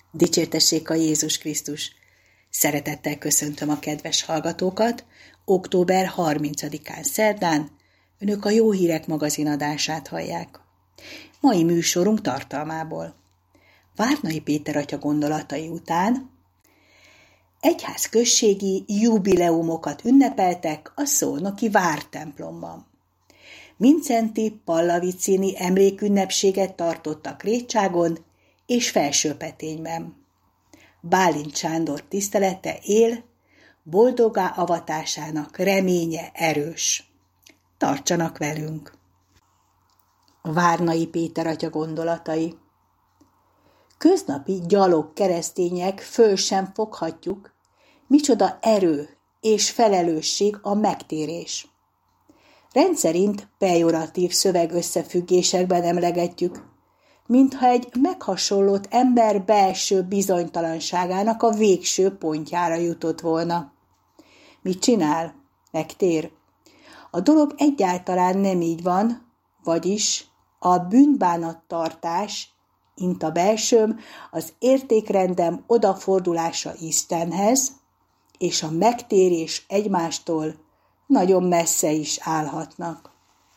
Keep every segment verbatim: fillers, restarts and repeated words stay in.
Dicsértessék a Jézus Krisztus! Szeretettel köszöntöm a kedves hallgatókat. október harmincadikán szerdán önök a Jó Hírek magazinadását hallják. Mai műsorunk tartalmából: Várnai Péter atya gondolatai után egyházközségi jubileumokat ünnepeltek a szolnoki vártemplomban. Mindszenty Pallavicini emlékünnepséget tartottak Récságon és Felsőpetényben. Bálint Sándor tisztelete él, boldoggá avatásának reménye erős. Tartsanak velünk! Várnai Péter atya gondolatai. Köznapi gyalog keresztények föl sem foghatjuk, micsoda erő és felelősség a megtérés. Rendszerint pejoratív szövegösszefüggésekben emlegetjük, mintha egy meghasonlott ember belső bizonytalanságának a végső pontjára jutott volna. Mit csinál? Megtér. A dolog egyáltalán nem így van, vagyis a bűnbánattartás, int a belsőm, az értékrendem odafordulása Istenhez, és a megtérés egymástól nagyon messze is állhatnak.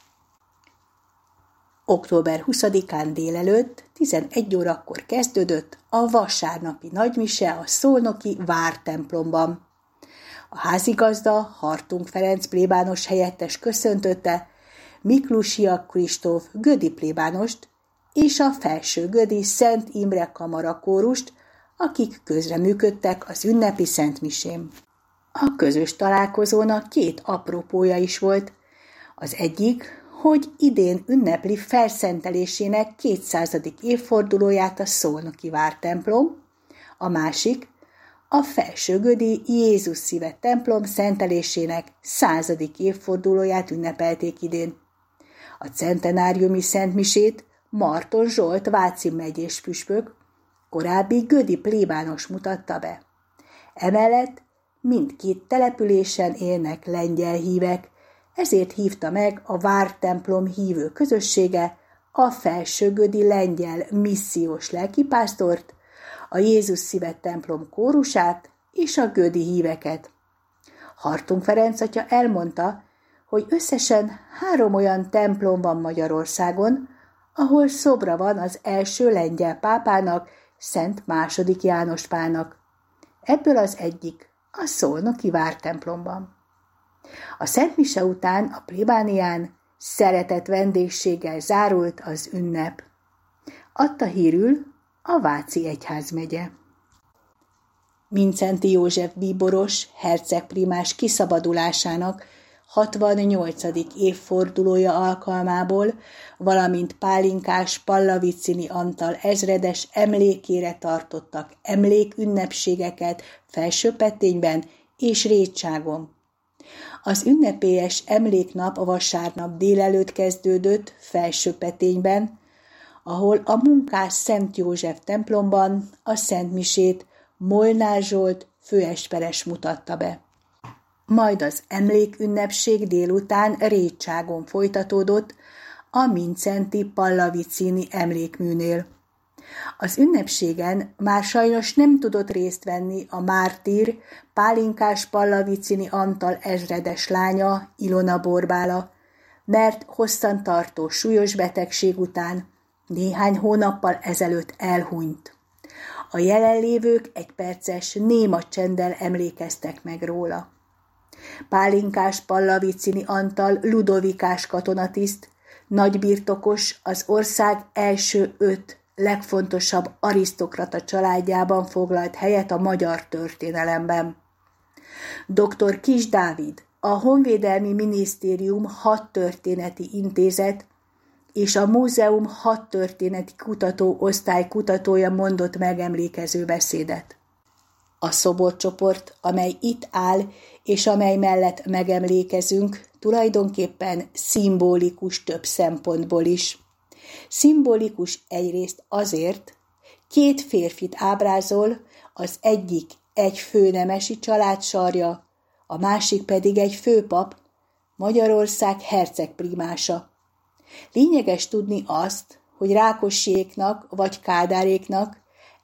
október huszadikán délelőtt tizenegy órakor kezdődött a vasárnapi nagymise a szolnoki vártemplomban. A házigazda, Hartung Ferenc plébános helyettes köszöntötte Miklusiak Kristóf Gödi plébánost és a Felső Gödi Szent Imre kamarakórust, akik közreműködtek az ünnepi szentmisén. A közös találkozónak két apropója is volt. Az egyik, hogy idén ünnepli felszentelésének kétszázadik évfordulóját a szolnoki vártemplom, a másik, a Felsőgödi Jézus Szíve templom szentelésének századik évfordulóját ünnepelték idén. A centenáriumi szentmisét Marton Zsolt váci megyés püspök, korábbi gödi plébános mutatta be. Emellett mindkét településen élnek lengyel hívek, ezért hívta meg a vártemplom hívő közössége a Felsőgödi lengyel missziós lelkipásztort, a Jézus Szíve templom kórusát és a gödi híveket. Hartung Ferenc atya elmondta, hogy összesen három olyan templom van Magyarországon, ahol szobra van az első lengyel pápának, Szent második János Pálnak. Ebből az egyik a szolnoki vártemplomban. A szentmise után a plébánián szeretett vendégséggel zárult az ünnep. Adta hírül a Váci egyházmegye. Mindszenty József bíboros hercegprímás kiszabadulásának hatvannnyolcadik évfordulója alkalmából, valamint Pálinkás Pallavicini Antal ezredes emlékére tartottak emlékünnepségeket Felsőpetényben és Récságon. Az ünnepélyes emléknap a vasárnap délelőtt kezdődött Felsőpetényben, ahol a Munkás Szent József templomban a szentmisét Molnár Zsolt főesperes mutatta be. Majd az emlékünnepség délután Récságon folytatódott a Mindszenty Pallavicini emlékműnél. Az ünnepségen már sajnos nem tudott részt venni a mártír Pálinkás Pallavicini Antal ezredes lánya, Ilona Borbála, mert hosszantartó súlyos betegség után néhány hónappal ezelőtt elhunyt. A jelenlévők egy perces néma csenddel emlékeztek meg róla. Pálinkás Pallavicini Antal ludovikás katonatiszt, nagybirtokos, az ország első öt legfontosabb arisztokrata családjában foglalt helyet a magyar történelemben. doktor Kiss Dávid, a Honvédelmi Minisztérium hadtörténeti intézet és a múzeum hadtörténeti kutató osztály kutatója mondott megemlékező beszédet. A szoborcsoport, amely itt áll, és amely mellett megemlékezünk, tulajdonképpen szimbolikus több szempontból is. Szimbolikus egyrészt azért, két férfit ábrázol, az egyik egy főnemesi család sarja, a másik pedig egy főpap, Magyarország hercegprímása. Lényeges tudni azt, hogy Rákossiéknak vagy Kádáréknak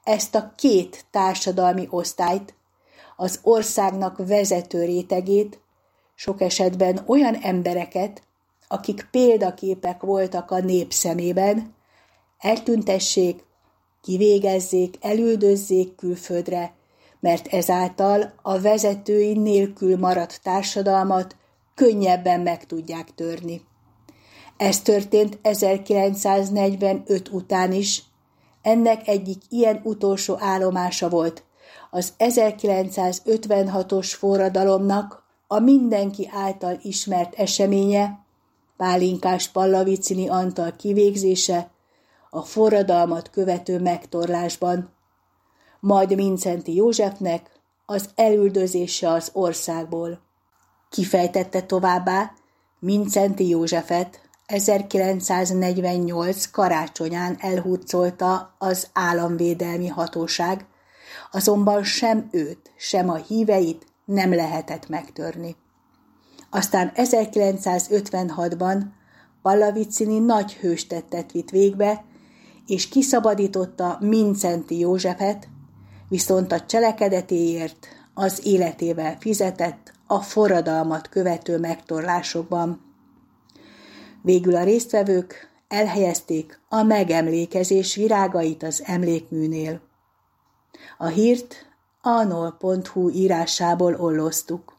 ezt a két társadalmi osztályt, az országnak vezető rétegét, sok esetben olyan embereket, akik példaképek voltak a nép szemében, eltüntessék, kivégezzék, elüldözzék külföldre, mert ezáltal a vezetői nélkül maradt társadalmat könnyebben meg tudják törni. Ez történt ezerkilencszáznegyvenöt után is, ennek egyik ilyen utolsó állomása volt az ezerkilencszázötvenhatos forradalomnak a mindenki által ismert eseménye, Pálinkás Pallavicini Antal kivégzése a forradalmat követő megtorlásban, majd Mindszenty Józsefnek az elüldözése az országból. Kifejtette továbbá Mindszenty Józsefet ezerkilencszáznegyvennyolc karácsonyán elhurcolta az államvédelmi hatóság, azonban sem őt, sem a híveit nem lehetett megtörni. Aztán ezerkilencszázötvenhatban Pallavicini nagy hőstettet vitt végbe, és kiszabadította Mindszenty Józsefet, viszont a cselekedetéért az életével fizetett a forradalmat követő megtorlásokban. Végül a résztvevők elhelyezték a megemlékezés virágait az emlékműnél. A hírt a nol pont hu írásából olloztuk.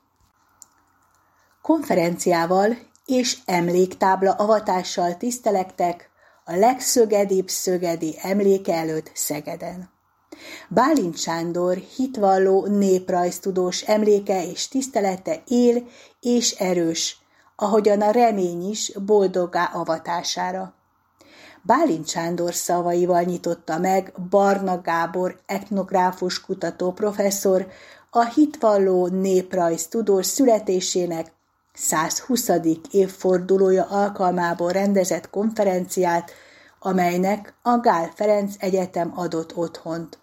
Konferenciával és emléktábla avatással tisztelektek a legszögedibb szögedi emléke előtt Szegeden. Bálint Sándor hitvalló néprajztudós emléke és tisztelete él és erős, ahogyan a remény is boldoggá avatására. Bálint Sándor szavaival nyitotta meg Barna Gábor etnográfus kutató professzor a hitvalló néprajztudós születésének százhuszadik évfordulója alkalmából rendezett konferenciát, amelynek a Gál Ferenc Egyetem adott otthont.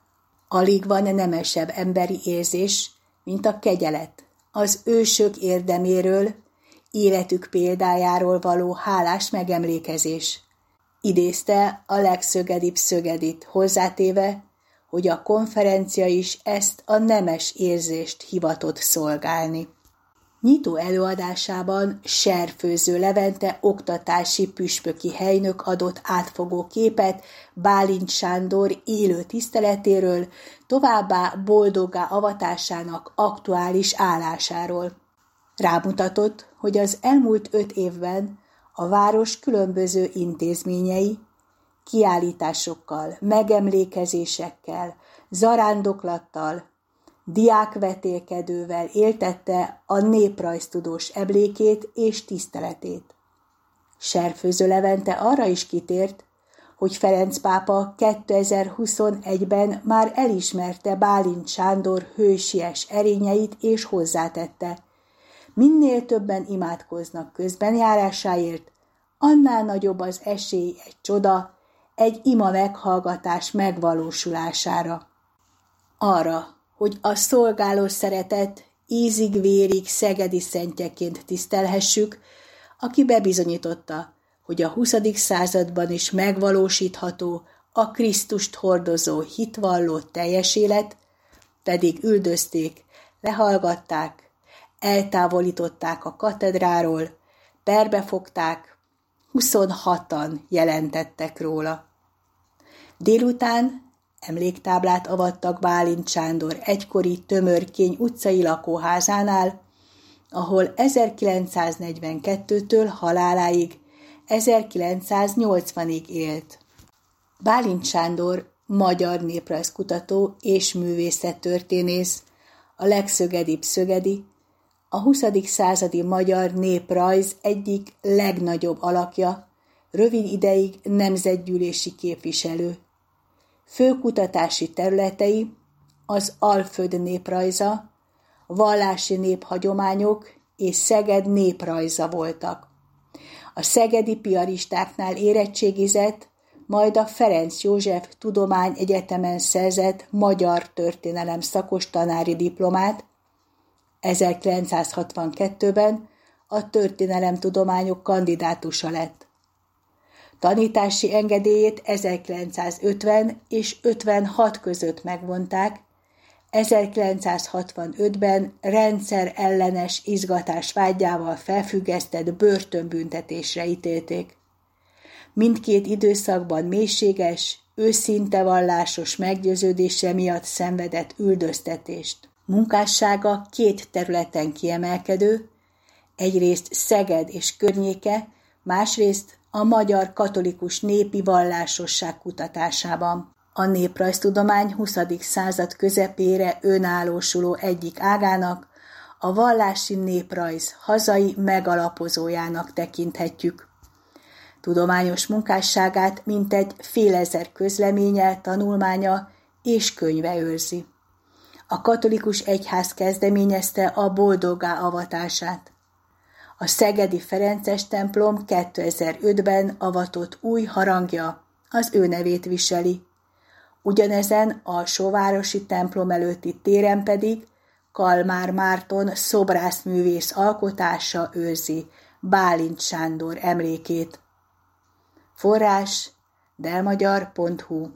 Alig van nemesebb emberi érzés, mint a kegyelet, az ősök érdeméről, életük példájáról való hálás megemlékezés. Idézte a legszögedibb szögedit, hozzátéve, hogy a konferencia is ezt a nemes érzést hivatott szolgálni. Nyitó előadásában Serfőző Levente oktatási püspöki helynök adott átfogó képet Bálint Sándor élő tiszteletéről, továbbá boldoggá avatásának aktuális állásáról. Rámutatott, hogy az elmúlt öt évben a város különböző intézményei, kiállításokkal, megemlékezésekkel, zarándoklattal, diákvetélkedővel éltette a néprajztudós emlékét és tiszteletét. Serfőző Levente arra is kitért, hogy Ferenc pápa kétezer-huszonegyben már elismerte Bálint Sándor hősies erényeit és hozzátette: minél többen imádkoznak közbenjárásáért, annál nagyobb az esély egy csoda, egy ima meghallgatás megvalósulására. Arra, hogy a szolgáló szeretet ízig-vérig szegedi szentjeként tisztelhessük, aki bebizonyította, hogy a huszadik században is megvalósítható a Krisztust hordozó hitvalló teljes élet, pedig üldözték, lehallgatták, eltávolították a katedráról, perbefogták, huszonhatan jelentettek róla. Délután emléktáblát avattak Bálint Sándor egykori Tömörkény utcai lakóházánál, ahol ezerkilencszáznegyvenkettőtől haláláig, ezerkilencszáznyolcvanig élt. Bálint Sándor magyar néprajzkutató és művészettörténész, a legszögedibb szögedi, a huszadik századi magyar néprajz egyik legnagyobb alakja, rövid ideig nemzetgyűlési képviselő. Fő kutatási területei az Alföld néprajza, vallási néphagyományok és Szeged néprajza voltak. A szegedi piaristáknál érettségizett, majd a Ferenc József Tudományegyetemen szerzett magyar történelem szakos tanári diplomát, ezerkilencszázhatvankettőben a történelemtudományok kandidátusa lett. Tanítási engedélyét ezerkilencszázötven és ötvenhat között megvonták, ezerkilencszázhatvanötben rendszer ellenes izgatás vágyával felfüggesztett börtönbüntetésre ítélték. Mindkét időszakban mélységes, őszinte vallásos meggyőződése miatt szenvedett üldöztetést. Munkássága két területen kiemelkedő, egyrészt Szeged és környéke, másrészt a magyar katolikus népi vallásosság kutatásában. A néprajztudomány huszadik század közepére önállósuló egyik ágának, a vallási néprajz hazai megalapozójának tekinthetjük. Tudományos munkásságát mintegy félezer közleménye, tanulmánya és könyve őrzi. A katolikus egyház kezdeményezte a boldoggá avatását. A szegedi ferences templom kétezer-ötben avatott új harangja az ő nevét viseli. Ugyanezen alsóvárosi templom előtti téren pedig Kalmár Márton szobrászművész alkotása őrzi Bálint Sándor emlékét. Forrás delmagyar pont hu.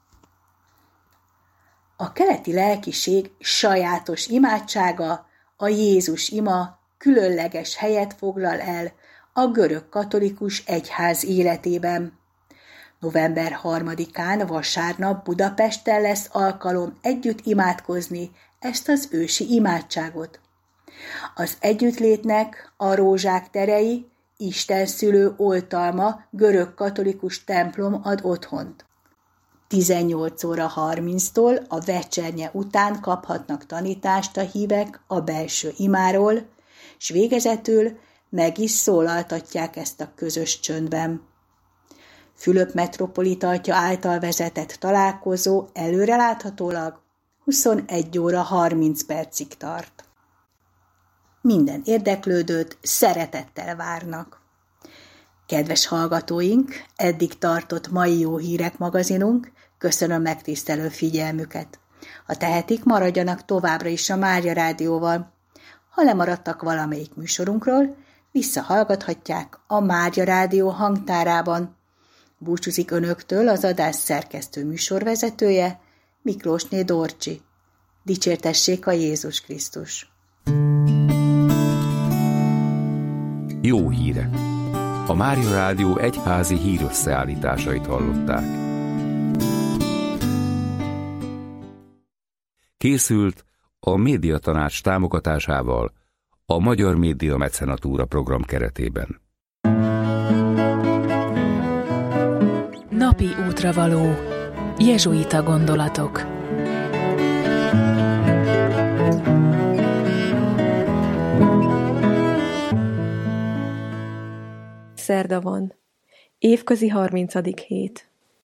A keleti lelkiség sajátos imádsága, a Jézus ima különleges helyet foglal el a görög katolikus egyház életében. november harmadikán vasárnap Budapesten lesz alkalom együtt imádkozni ezt az ősi imádságot. Az együttlétnek a Rózsák terei, Isten szülő oltalma görög katolikus templom ad otthont. tizennyolc óra harminctól a vecsernye után kaphatnak tanítást a hívek a belső imáról, s végezetül meg is szólaltatják ezt a közös csöndben. Fülöp metropolitatja által vezetett találkozó előreláthatólag huszonegy óra harminc percig tart. Minden érdeklődőt szeretettel várnak. Kedves hallgatóink, eddig tartott mai Jó Hírek magazinunk, köszönöm megtisztelő figyelmüket. Ha tehetik, maradjanak továbbra is a Mária Rádióval. Ha lemaradtak valamelyik műsorunkról, visszahallgathatják a Mária Rádió hangtárában. Búcsúzik önöktől az adás szerkesztő műsorvezetője, Miklósné Dorcsi. Dicsértessék a Jézus Krisztus! Jó hírek! A Mária Rádió egyházi hírösszeállításait hallották. Készült a Médiatanács támogatásával a Magyar Média Mecenatúra program keretében. Napi útravaló. Jezsuita gondolatok. Szerda van. Évközi harmincadik hét.